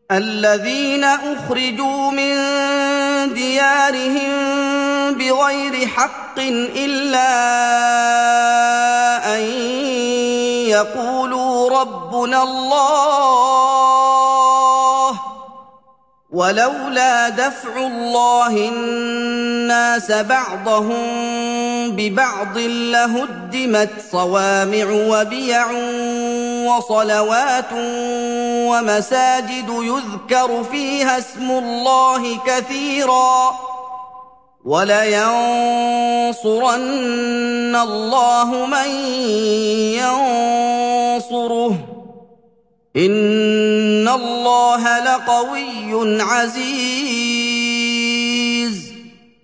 الذين أخرجوا من ديارهم بغير حق إلا أن يقولوا ربنا الله ولولا دفع الله الناس بعضهم ببعض لهدمت صوامع وبيع وصلوات ومساجد يذكر فيها اسم الله كثيرا ولينصرن الله من ينصره إن الله لقوي عزيز.